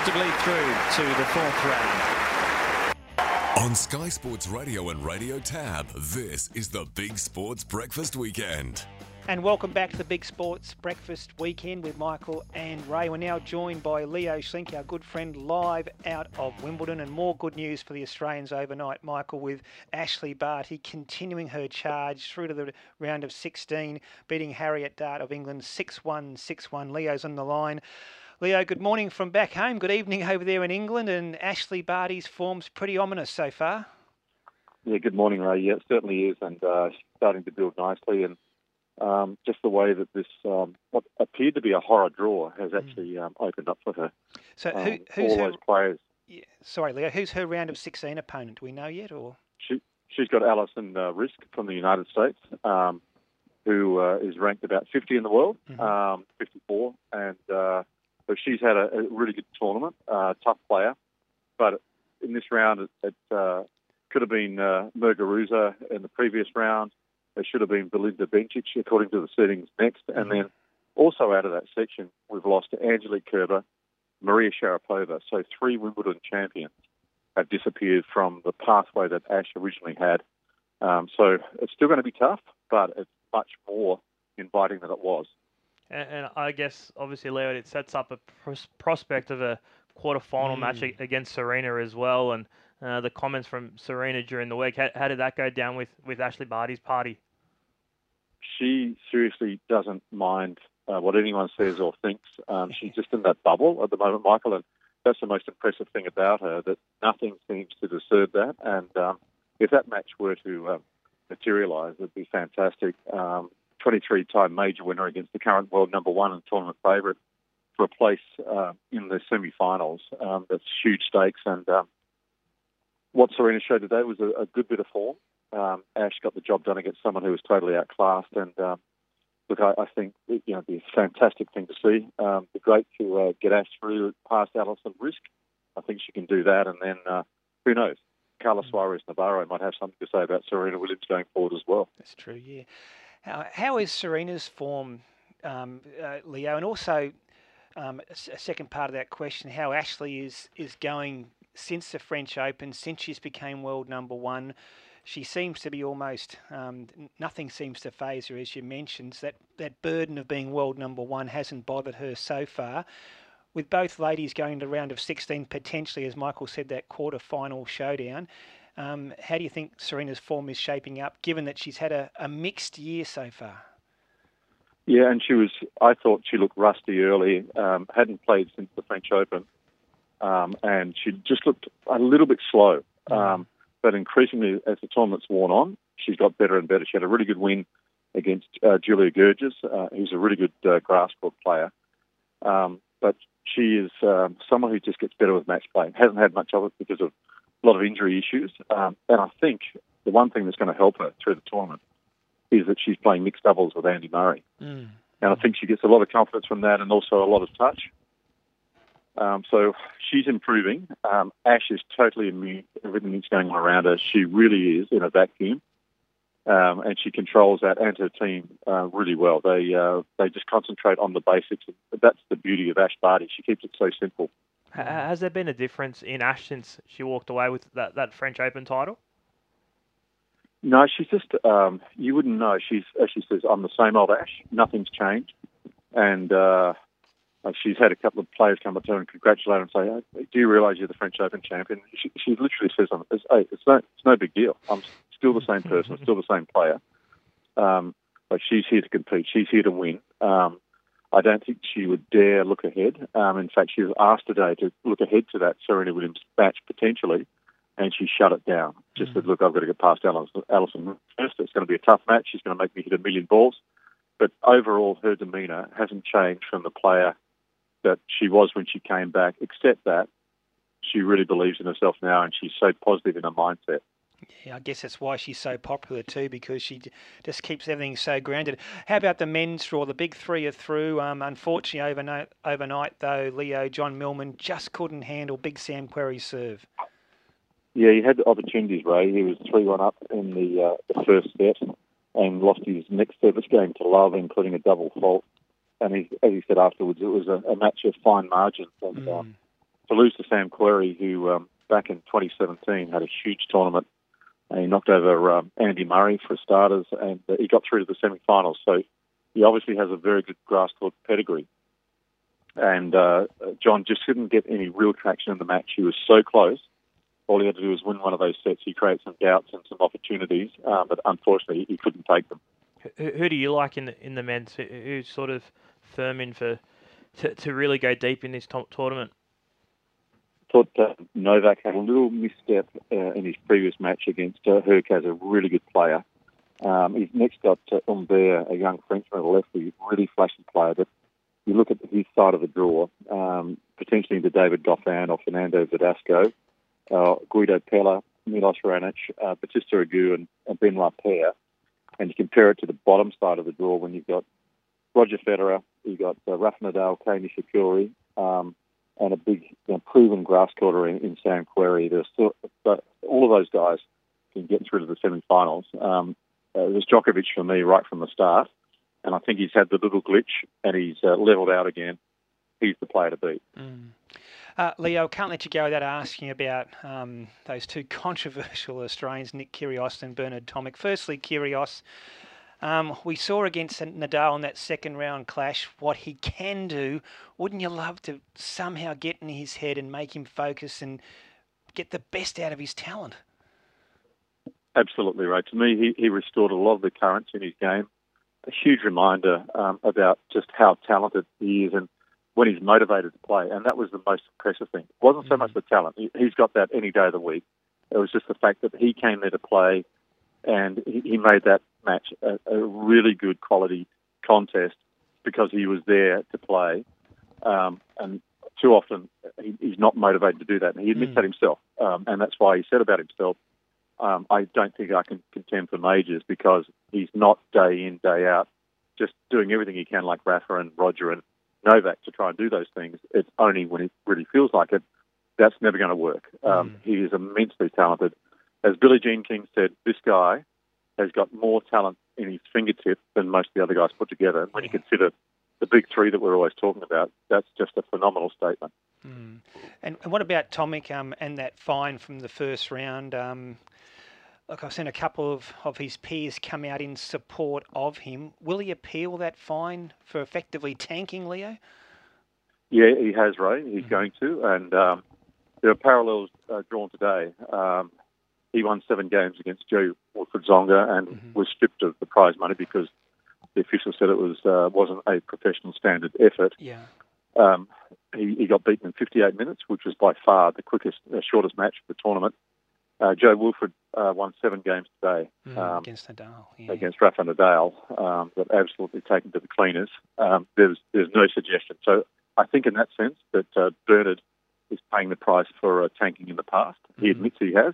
comfortably through to the fourth round. On Sky Sports Radio and Radio Tab, this is the Big Sports Breakfast Weekend. And welcome back to the Big Sports Breakfast Weekend with Michael and Ray. We're now joined by Leo Schlink, our good friend, live out of Wimbledon. And more good news for the Australians overnight, Michael, with Ashley Barty continuing her charge through to the round of 16, beating Harriet Dart of England 6-1, 6-1. Leo's on the line. Leo, good morning from back home. Good evening over there in England. And Ashley Barty's form's pretty ominous so far. Yeah, good morning, Ray. Yeah, it certainly is. And she's starting to build nicely. And just the way that this, what appeared to be a horror draw, has actually opened up for her. So who's all those players? Yeah, sorry, Leo. Who's her round of 16 opponent? Do we know yet, or she's got Alison Risk from the United States, who is ranked about 50 in the world, 54, and so she's had a really good tournament. Tough player, but in this round it could have been Muguruza in the previous round. It should have been Belinda Bencic, according to the settings next. And then also out of that section, we've lost Angelique Kerber, Maria Sharapova. So 3 Wimbledon champions have disappeared from the pathway that Ash originally had. So it's still going to be tough, but it's much more inviting than it was. And I guess, obviously, Leo, it sets up a prospect of a quarter-final match against Serena as well. And the comments from Serena during the week, how did that go down with Ashley Barty's party? She seriously doesn't mind what anyone says or thinks. She's just in that bubble at the moment, Michael, and that's the most impressive thing about her, that nothing seems to disturb that. And if that match were to materialise, it'd be fantastic. 23-time major winner against the current world number one and tournament favourite for a place in the semi-finals. That's huge stakes. And what Serena showed today was a good bit of form. Ash got the job done against someone who was totally outclassed. And look, I think it'd be a fantastic thing to see. It'd be great to get Ash through past Alison Risk. I think she can do that. And then who knows? Carla Suarez Navarro might have something to say about Serena Williams going forward as well. That's true, yeah. How is Serena's form, Leo? And also, a second part of that question, how Ashley is going since the French Open, since she's became world number one. She seems to be almost, nothing seems to faze her, as you mentioned. That burden of being world number one hasn't bothered her so far. With both ladies going to the round of 16, potentially, as Michael said, that quarter-final showdown, how do you think Serena's form is shaping up, given that she's had a mixed year so far? Yeah, and I thought she looked rusty early, hadn't played since the French Open, and she just looked a little bit slow. But increasingly, as the tournament's worn on, she's got better and better. She had a really good win against Julia Gerges, who's a really good grass court player. But she is someone who just gets better with match play. Hasn't had much of it because of a lot of injury issues. And I think the one thing that's going to help her through the tournament is that she's playing mixed doubles with Andy Murray. And I think she gets a lot of confidence from that and also a lot of touch. So she's improving. Ash is totally immune to everything that's going on around her. She really is in a vacuum. And she controls that and her team really well. They just concentrate on the basics. That's the beauty of Ash Barty. She keeps it so simple. Has there been a difference in Ash since she walked away with that French Open title? No, she's just, you wouldn't know. She says, I'm the same old Ash. Nothing's changed. And she's had a couple of players come up to her and congratulate her and say, hey, do you realise you're the French Open champion? She literally says, hey, it's no big deal. I'm still the same person, still the same player. But she's here to compete. She's here to win. I don't think she would dare look ahead. In fact, she was asked today to look ahead to that Serena Williams match potentially, and she shut it down. Just said, look, I've got to get past Alison first. It's going to be a tough match. She's going to make me hit a million balls. But overall, her demeanour hasn't changed from the player that she was when she came back, except that she really believes in herself now and she's so positive in her mindset. Yeah, I guess that's why she's so popular too, because she just keeps everything so grounded. How about the men's draw? The big three are through. Unfortunately, overnight though, Leo, John Millman just couldn't handle Big Sam Querrey's serve. Yeah, he had the opportunities, Ray. He was 3-1 up in the first set and lost his next service game to Love, including a double fault. And as he said afterwards, it was a match of fine margins. And to lose to Sam Querrey, who back in 2017 had a huge tournament. He knocked over Andy Murray for starters, and he got through to the semi-finals. So he obviously has a very good grass court pedigree. And John just couldn't get any real traction in the match. He was so close. All he had to do was win one of those sets. He created some doubts and some opportunities, but unfortunately he couldn't take them. Who do you like in the men's? Who's sort of firm in to really go deep in this tournament? Thought Novak had a little misstep in his previous match against Hurkacz, a really good player. He's next got Humbert, a young Frenchman, a lefty, really flashy player. But you look at his side of the draw, potentially into David Goffin or Fernando Verdasco, Guido Pella, Milos Raonic, Batista Agut, and Benoit Paire, and you compare it to the bottom side of the draw when you've got Roger Federer, you've got Rafa Nadal, Kei Nishikori, and a big proven grass courter in Sam Querrey. There's still, all of those guys can get through to the semi-finals. It was Djokovic for me right from the start, and I think he's had the little glitch and he's levelled out again. He's the player to beat. Leo, can't let you go without asking about those two controversial Australians, Nick Kyrgios and Bernard Tomic. Firstly, Kyrgios, we saw against Nadal in that second round clash what he can do. Wouldn't you love to somehow get in his head and make him focus and get the best out of his talent? Absolutely right. To me, he restored a lot of the currents in his game. A huge reminder about just how talented he is and when he's motivated to play, and that was the most impressive thing. It wasn't so much the talent. He's got that any day of the week. It was just the fact that he came there to play, and he made that match a really good quality contest because he was there to play. And too often, he's not motivated to do that, and he admits that himself. And that's why he said about himself, I don't think I can contend for majors because he's not day in, day out, just doing everything he can like Rafa and Roger and Novak to try and do those things. It's only when it really feels like it, that's never going to work. He is immensely talented. As Billie Jean King said, this guy has got more talent in his fingertips than most of the other guys put together. And when you consider the big three that we're always talking about, that's just a phenomenal statement. And what about Tomic and that fine from the first round? Look, I've seen a couple of his peers come out in support of him. Will he appeal that fine for effectively tanking, Leo? Yeah, he has, Ray. He's going to. And there are parallels drawn today. He won 7 games against Joe Wilfried Tsonga and was stripped of the prize money because the official said it wasn't a professional standard effort. Yeah. He got beaten in 58 minutes, which was by far the shortest match of the tournament. Joe Wilfried won 7 games today against Nadal. Yeah. Against Rafa Nadal, but absolutely taken to the cleaners. There's no suggestion. So I think in that sense that Bernard is paying the price for tanking in the past. He admits he has.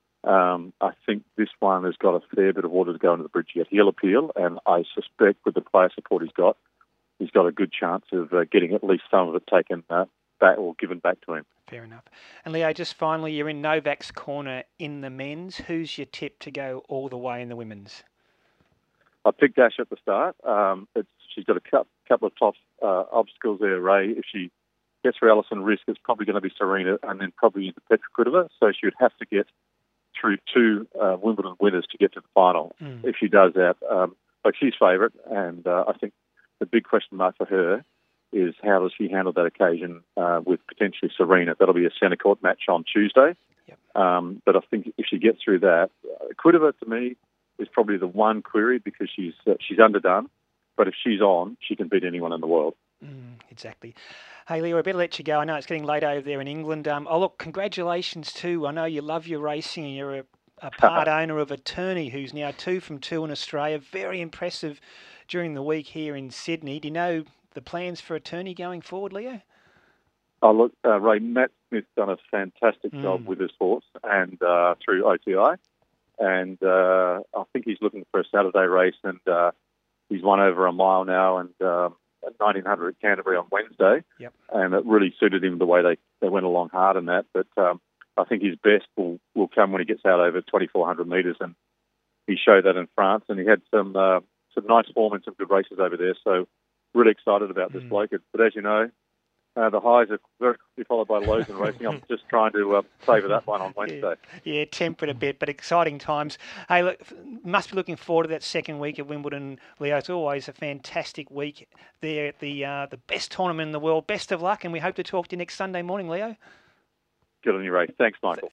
I think this one has got a fair bit of water to go under the bridge yet. He'll appeal, and I suspect with the player support he's got a good chance of getting at least some of it taken back or given back to him. Fair enough. And Leo, just finally, you're in Novak's corner in the men's. Who's your tip to go all the way in the women's? I picked Ash at the start. She's got a couple of tough obstacles there, Ray. If she gets through Alison Risk, it's probably going to be Serena and then probably into Petra Kvitova. So she would have to get through 2 Wimbledon winners to get to the final. If she does that, but she's favourite, and I think the big question mark for her is how does she handle that occasion with potentially Serena. That'll be a centre court match on Tuesday. Yep. But I think if she gets through that, Kvitova to me is probably the one query because she's underdone. But if she's on, she can beat anyone in the world. Exactly. Hey, Leo, I better let you go. I know it's getting late over there in England. Look, congratulations too. I know you love your racing and you're a part owner of a tourney who's now 2 from 2 in Australia. Very impressive during the week here in Sydney. Do you know the plans for a tourney going forward, Leo? Oh, look, Ray, Matt Smith's done a fantastic job with his horse and through OTI. And I think he's looking for a Saturday race, and he's won over a mile now and 1900 at Canterbury on Wednesday. Yep. And it really suited him the way they went along hard in that. But I think his best will come when he gets out over 2,400 metres, and he showed that in France, and he had some nice form and some good races over there. So really excited about this bloke. But as you know, The highs are very quickly followed by lows in racing. I'm just trying to savour that one on Wednesday. Yeah, temperate a bit, but exciting times. Hey, look, must be looking forward to that second week at Wimbledon, Leo. It's always a fantastic week there at the best tournament in the world. Best of luck, and we hope to talk to you next Sunday morning, Leo. Good on you, Ray. Thanks, Michael.